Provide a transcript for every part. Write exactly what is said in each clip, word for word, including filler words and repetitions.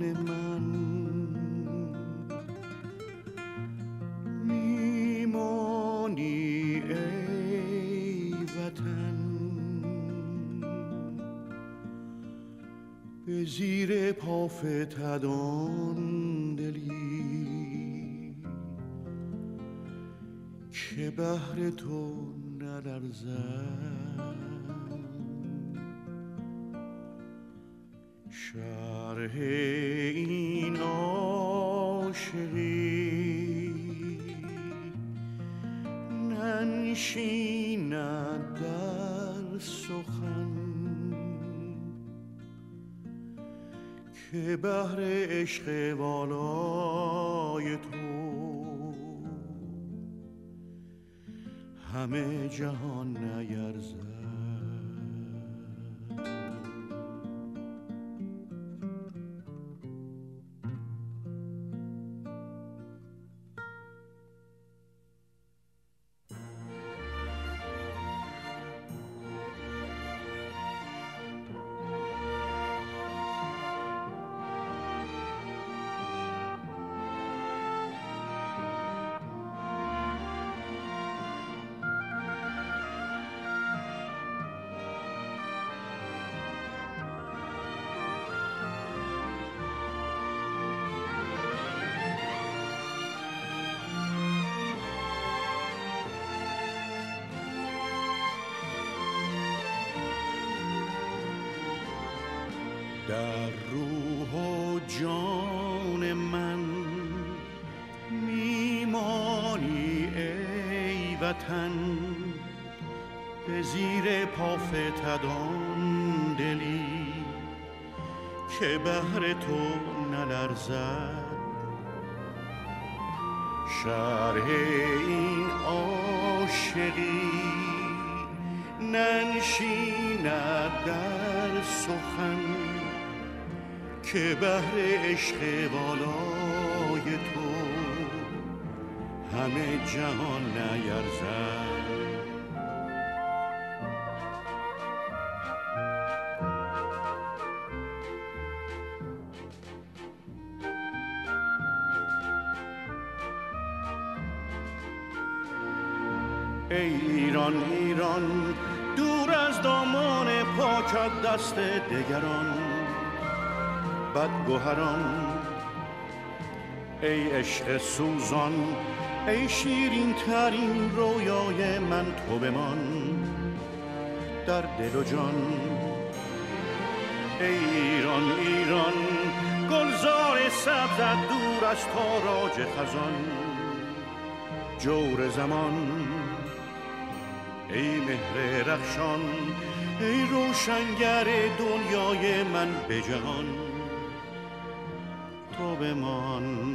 من میمانی ای وطن، به زیر پافتدان دلی که بهر تو نلرزد. شرح این عاشقی ننشیند در سخن، که بهر عشق والای تو همه جهان نیرزد. در روح و جان من میمانی ای وطن، به زیر پافتدان دلی که بهر تو نلرزد. شرح این عاشقی ننشیند در سخن، که بهر عشق والای تو همه جهان نیرزد. ای ایران ایران دور از دامان پاکت دست دگران بدگوهران، ای عشق سوزان ای شیرین ترین رویای من، تو بمان در دل و جان. ای ایران ایران گلزار سبزت دور از تاراج خزان، جور زمان ای مهر رخشان ای روشنگر دنیای من به جهان، تو بمان.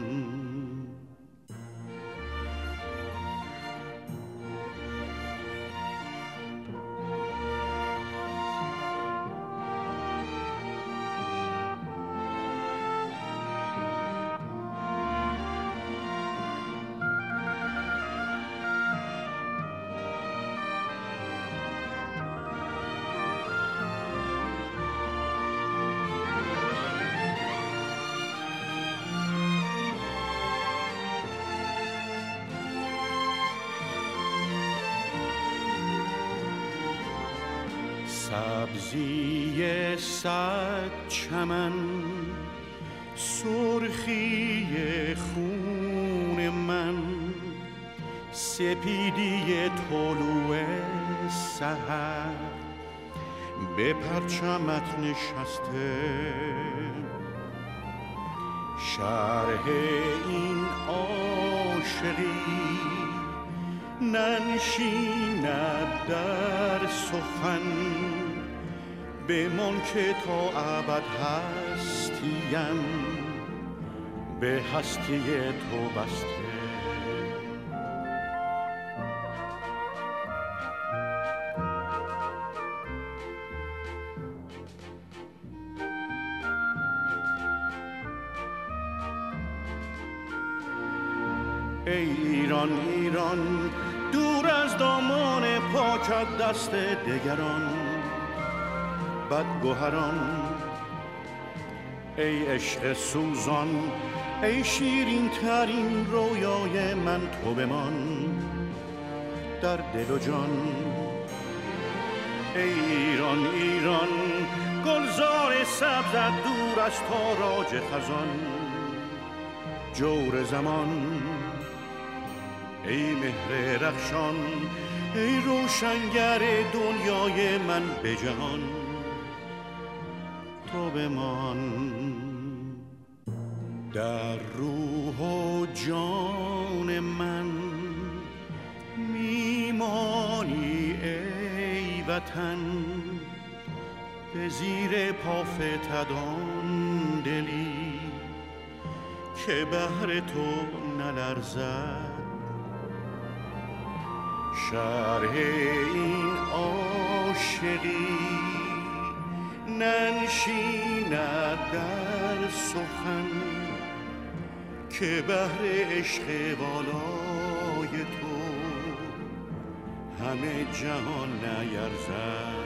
سبزی صد چمن سرخی خون من، سپیدی طلوع سحر به پرچمت نشسته. شرح این عاشقی ننشیند در سخن، بمان که تا ابد هستیم به هستی تو بسته. ای ایران ایران دور از دامان پاکت دست دگران بدگوهران، ای عشق سوزان، ای شیرین ترین رویای من، تو بمان در دل و جان. ای ایران ایران، گلزار سبزت دور از تاراج خزان. جور زمان، ای مهر رخشان، ای روشنگر دنیای من به جهان، تو بمان در روح و جان من. میمانی ای وطن به زیر پافتدان دلی که بهر تو نلرزد. شرح این عاشقی ننشیند در سخن که بهر عشق والای تو همه جهان نیرزد.